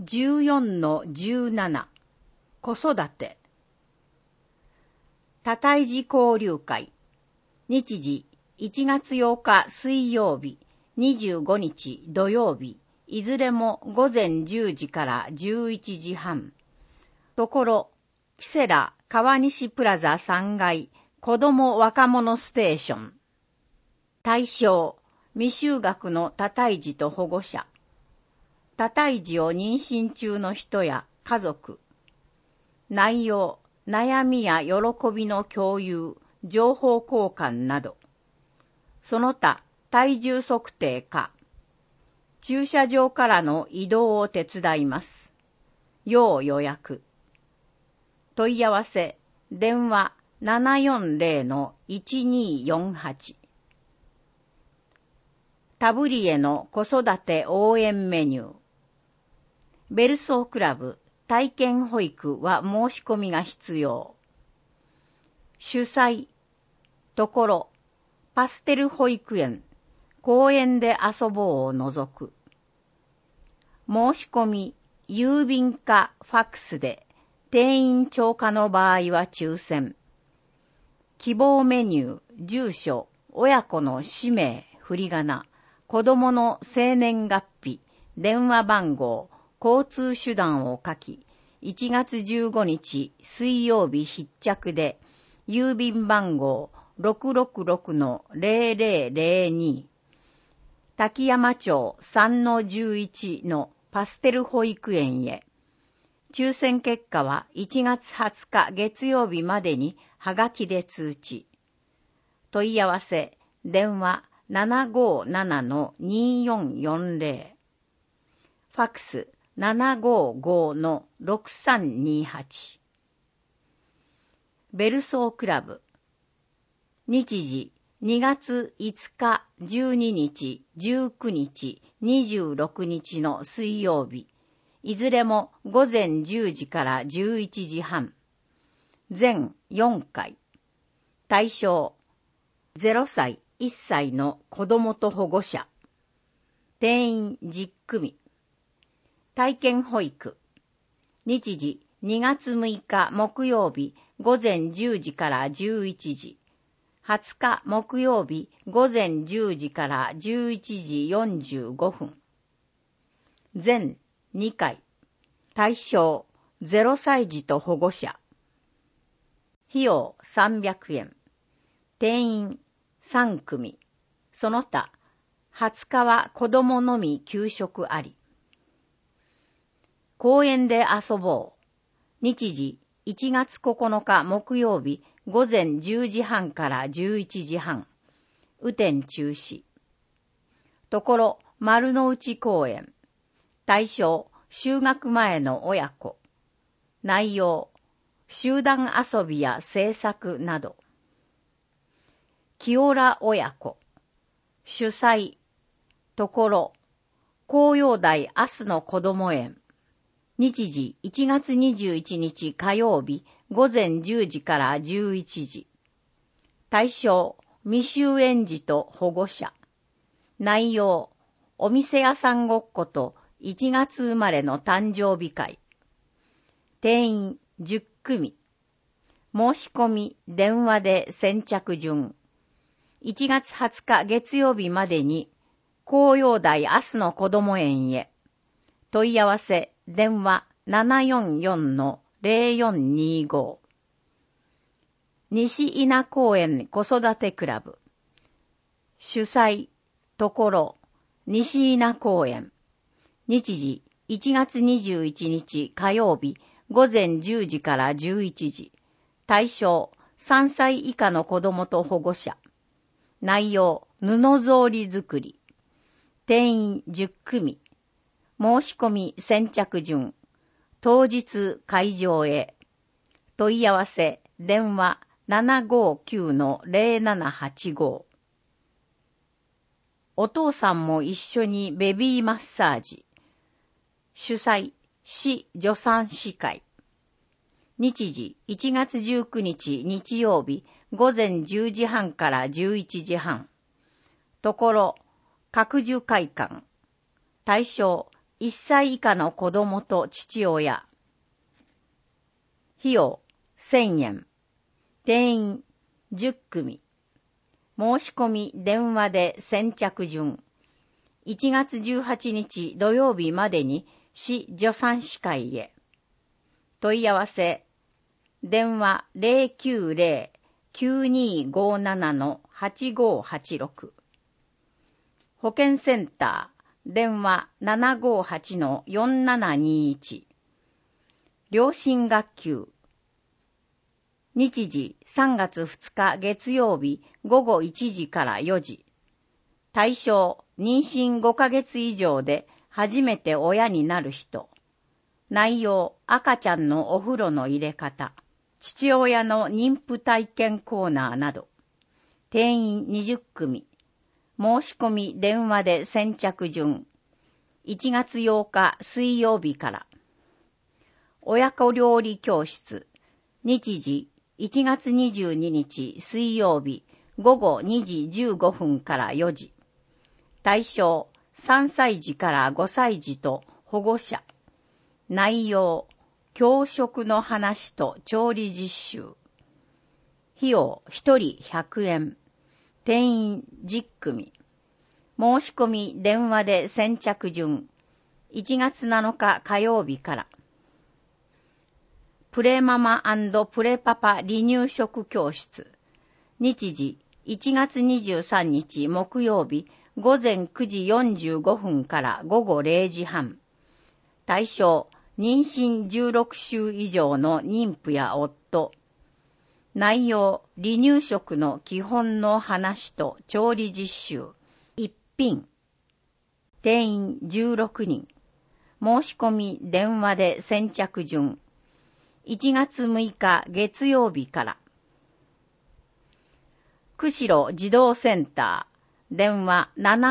14-17子育て多胎児交流会日時1月8日水曜日25日土曜日いずれも午前10時から11時半ところキセラ川西プラザ3階子ども若者ステーション対象未就学の多胎児と保護者多胎児を妊娠中の人や家族内容悩みや喜びの共有情報交換などその他体重測定か駐車場からの移動を手伝います要予約問い合わせ電話 740-1248 タブリエの子育て応援メニューベルソークラブ体験保育は申し込みが必要主催ところパステル保育園公園で遊ぼうを除く申し込み郵便かファックスで定員超過の場合は抽選希望メニュー住所親子の氏名振り仮名子供の生年月日電話番号交通手段を書き1月15日水曜日必着で郵便番号 666-0002 滝山町 3-11 のパステル保育園へ抽選結果は1月20日月曜日までにはがきで通知問い合わせ電話 757-2440 ファックス 755-6328 ベルソークラブ日時2月5日12日19日26日の水曜日いずれも午前10時から11時半全4回対象0歳1歳の子供と保護者定員10組体験保育日時2月6日木曜日午前10時から11時20日木曜日午前10時から11時45分全2回対象0歳児と保護者費用300円定員3組その他20日は子供のみ給食あり公園で遊ぼう日時1月9日木曜日午前10時半から11時半雨天中止ところ丸の内公園対象就学前の親子内容集団遊びや制作など清良親子主催ところ紅葉台明日の子ども園日時1月21日火曜日午前10時から11時対象未就園児と保護者内容お店屋さんごっこと1月生まれの誕生日会定員10組申し込み電話で先着順1月20日月曜日までに紅葉台明日の子ども園へ問い合わせ電話 744-0425 西稲公園子育てクラブ主催ところ西稲公園日時1月21日火曜日午前10時から11時対象3歳以下の子供と保護者内容布草履作り定員10組申し込み先着順当日会場へ問い合わせ電話 759-0785 お父さんも一緒にベビーマッサージ主催市助産師会日時1月19日日曜日午前10時半から11時半ところ覚樹会館対象 1歳以下の子供と父親。費用1000円。定員10組。申し込み電話で先着順。1月18日土曜日までに市助産師会へ。問い合わせ。電話 090-9257-8586。保健センター。電話 758-4721。良心学級。日時3月2日月曜日午後1時から4時。対象、妊娠5ヶ月以上で初めて親になる人。内容、赤ちゃんのお風呂の入れ方。父親の妊婦体験コーナーなど。定員20組。申し込み電話で先着順。1月8日水曜日から。親子料理教室。日時1月22日水曜日午後2時15分から4時。対象3歳児から5歳児と保護者。内容教食の話と調理実習。費用1人100円。定員10組。申し込み電話で先着順。1月7日火曜日から。プレママ&プレパパ離乳食教室。日時1月23日木曜日午前9時45分から午後0時半。対象、妊娠16週以上の妊婦や夫。内容、離乳食の基本の話と調理実習。一品。定員16人。申し込み電話で先着順。1月6日月曜日から。釧路児童センター。電話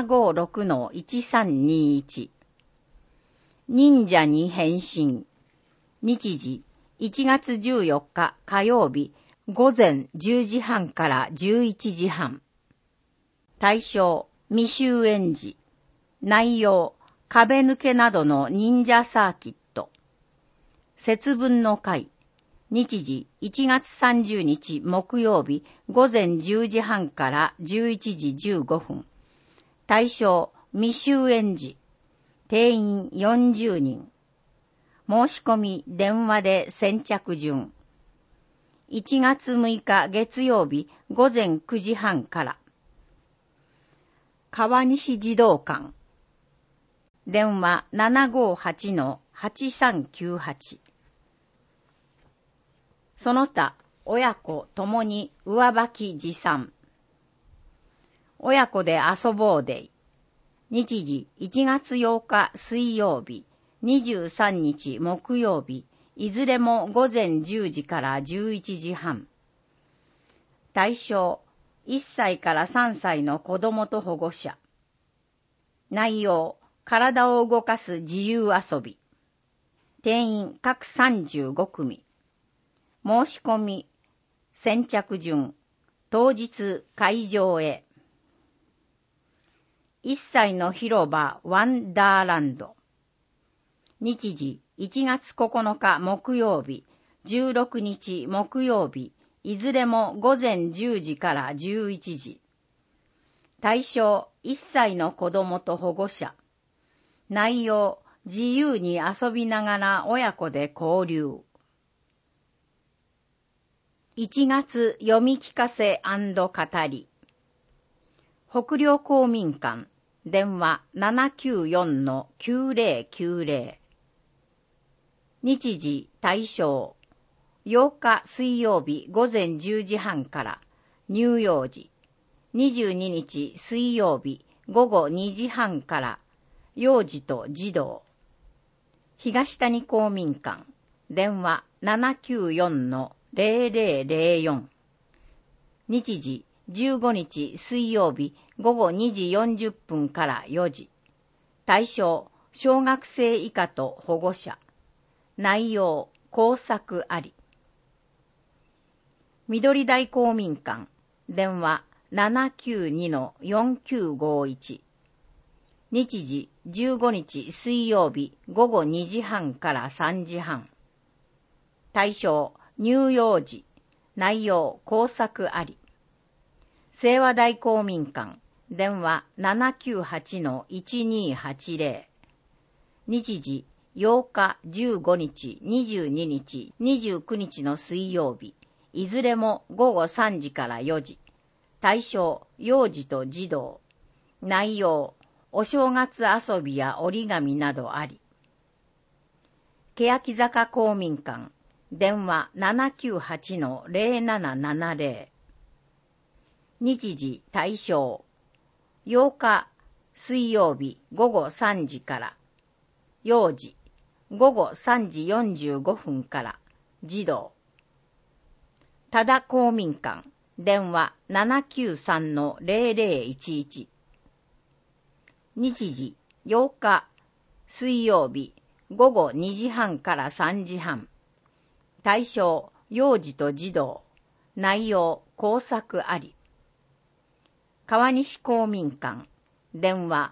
756-1321。忍者に変身。日時1月14日火曜日午前10時半から11時半。対象未就園児。内容壁抜けなどの忍者サーキット。節分の会。日時1月30日木曜日午前10時半から11時15分。対象未就園児。定員40人。申し込み電話で先着順。1月6日月曜日午前9時半から。川西児童館。電話 758-8398。その他、親子ともに上履き持参。親子で遊ぼうデイ。日時1月8日水曜日、23日木曜日、いずれも午前10時から11時半。対象、1歳から3歳の子供と保護者。内容、体を動かす自由遊び。定員各35組。申し込み、先着順、当日会場へ。1歳の広場ワンダーランド。日時1月9日木曜日、16日木曜日、いずれも午前10時から11時。対象1歳の子供と保護者。内容、自由に遊びながら親子で交流。1月読み聞かせ&語り。北陵公民館。電話 794-9090。日時対象。8日水曜日午前10時半から乳幼児。22日水曜日午後2時半から幼児と児童。東谷公民館。電話 794-0004。日時15日水曜日午後2時40分から4時。対象、小学生以下と保護者。内容、工作あり。緑台公民館。電話 792-4951。日時 15日水曜日午後2時半から3時半。対象、乳幼児。内容、工作あり。清和台公民館。電話 798-1280。日時、8日、15日、22日、29日の水曜日。いずれも午後3時から4時。対象、幼児と児童。内容、お正月遊びや折り紙などあり。欅坂公民館。電話 798-0770。日時、対象。8日、水曜日午後3時から。幼児、午後3時45分から。児童。多田公民館。電話 793-0011。日時、8日、水曜日午後2時半から3時半。対象、幼児と児童。内容、工作あり。川西公民館。電話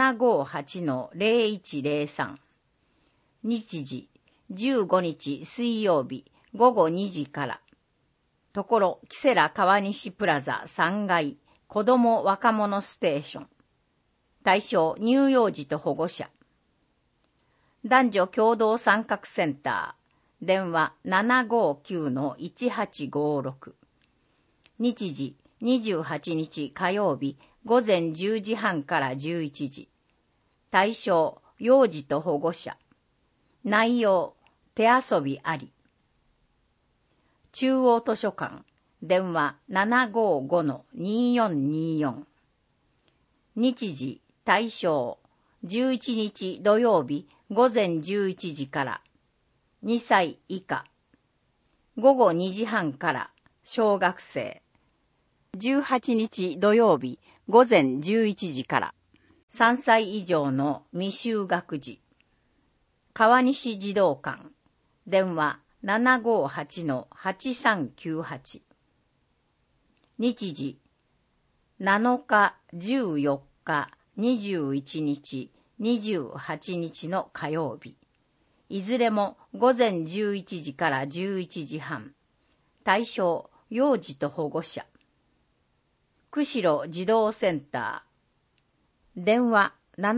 758-0103。日時、15日水曜日午後2時から。ところ、キセラ川西プラザ3階、子ども若者ステーション。対象、乳幼児と保護者。男女共同参画センター。電話 759-1856。日時、28日火曜日午前10時半から11時。対象、幼児と保護者。内容、手遊びあり。中央図書館。電話 755-2424。日時、対象、11日土曜日午前11時から。2歳以下。午後2時半から小学生。18日土曜日午前11時から。3歳以上の未就学児。川西児童館。電話 758-8398。日時、7日、14日、21日、28日の火曜日。いずれも午前11時から11時半。対象、幼児と保護者。釧路児童センター。電話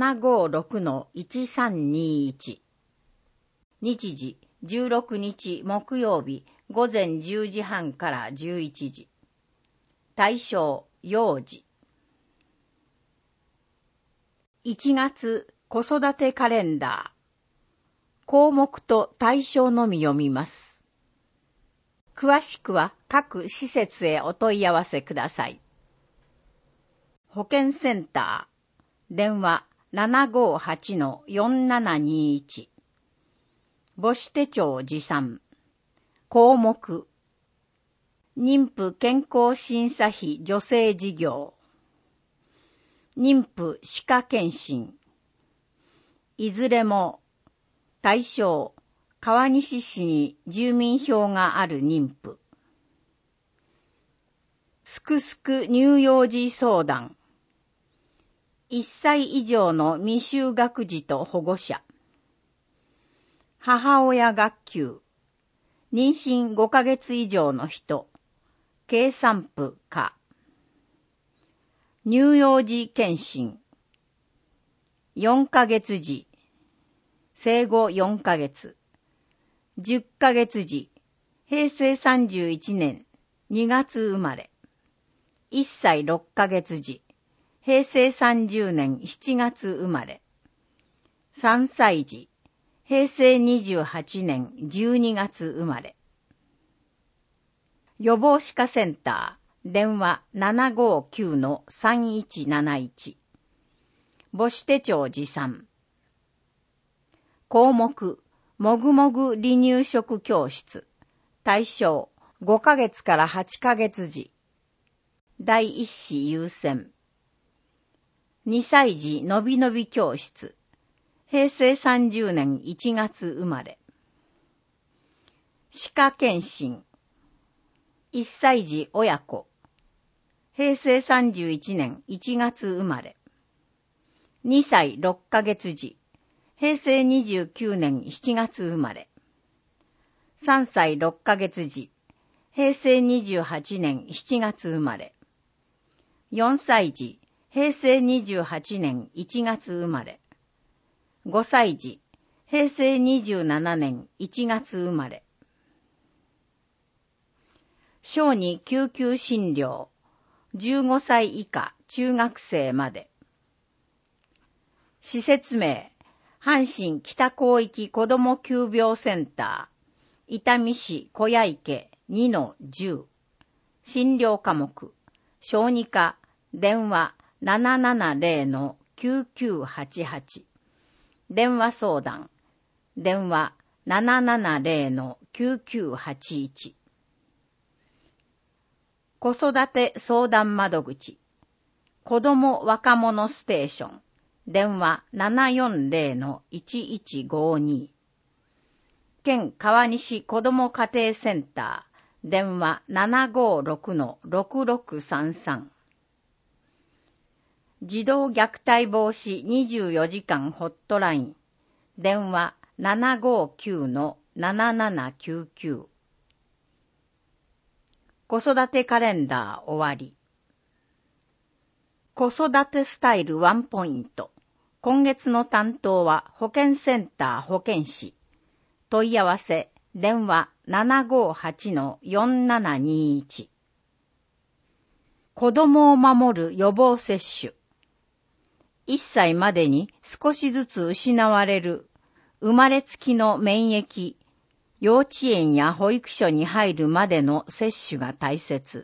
756-1321。日時、16日木曜日午前10時半から11時。対象、幼児。1月子育てカレンダー。項目と対象のみ読みます。詳しくは各施設へお問い合わせください。保健センター。電話 758-4721。母子手帳持参。項目。妊婦健康審査費助成事業。妊婦歯科検診。いずれも対象、川西市に住民票がある妊婦。すくすく乳幼児相談。1歳以上の未就学児と保護者。母親学級。妊娠5ヶ月以上の人。経産婦課。乳幼児検診。4ヶ月児。生後4ヶ月。10ヶ月児。平成31年2月生まれ。1歳6ヶ月児。平成30年7月生まれ。3歳児。平成28年12月生まれ。予防歯科センター。電話 759-3171。母子手帳持参。項目、もぐもぐ離乳食教室。対象、5ヶ月から8ヶ月児。第一子優先。2歳児のびのび教室。平成30年1月生まれ。歯科検診。1歳児親子。平成31年1月生まれ。 2歳6ヶ月時、平成29年7月生まれ。3歳6ヶ月時、平成28年7月生まれ。4歳児、平成28年1月生まれ。5歳児、平成27年1月生まれ。小児救急診療、15歳以下中学生まで。施設名、阪神北広域子ども急病センター、伊丹市小屋池 2-10。診療科目、小児科、電話 770-9988。電話相談、電話 770-9981。子育て相談窓口、子ども若者ステーション、電話 740-1152。県川西子ども家庭センター、電話 756-6633。児童虐待防止24時間ホットライン、電話 759-7799。子育てカレンダー終わり。子育てスタイルワンポイント。今月の担当は保健センター保健師。問い合わせ、電話 758-4721。子供を守る予防接種。1歳までに少しずつ失われる生まれつきの免疫、幼稚園や保育所に入るまでの接種が大切。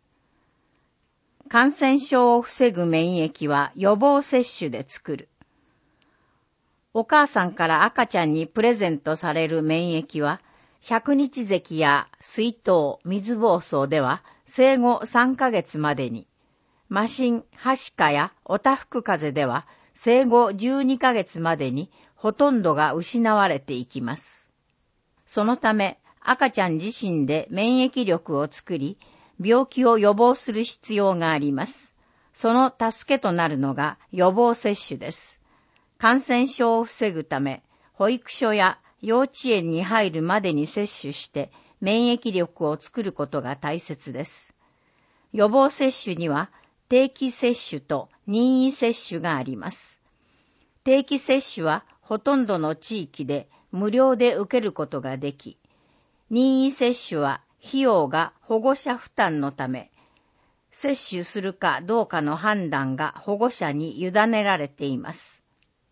感染症を防ぐ免疫は予防接種で作る。お母さんから赤ちゃんにプレゼントされる免疫は、百日咳や水痘、水疱瘡では生後3ヶ月までに、麻疹、はしかやおたふく風邪では生後12ヶ月までにほとんどが失われていきます。そのため赤ちゃん自身で免疫力を作り、病気を予防する必要があります。その助けとなるのが予防接種です。感染症を防ぐため、保育所や幼稚園に入るまでに接種して免疫力を作ることが大切です。予防接種には定期接種と任意接種があります。定期接種はほとんどの地域で無料で受けることができ、任意接種は費用が保護者負担のため、接種するかどうかの判断が保護者に委ねられています。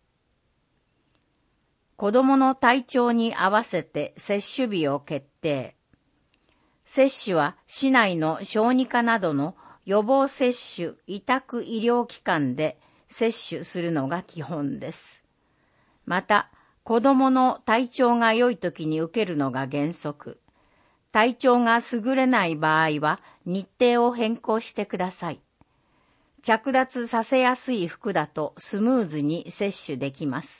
子どもの体調に合わせて接種日を決定。接種は市内の小児科などの予防接種委託医療機関で接種するのが基本です。また、子どもの体調が良い時に受けるのが原則。体調が優れない場合は日程を変更してください。着脱させやすい服だとスムーズに接種できます。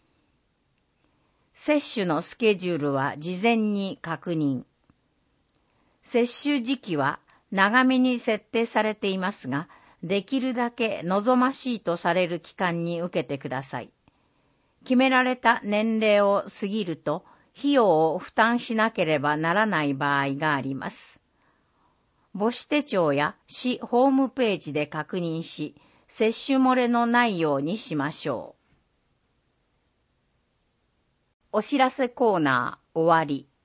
接種のスケジュールは事前に確認。接種時期は長めに設定されていますが、できるだけ望ましいとされる期間に受けてください。決められた年齢を過ぎると、費用を負担しなければならない場合があります。母子手帳や市ホームページで確認し、接種漏れのないようにしましょう。お知らせコーナー終わり。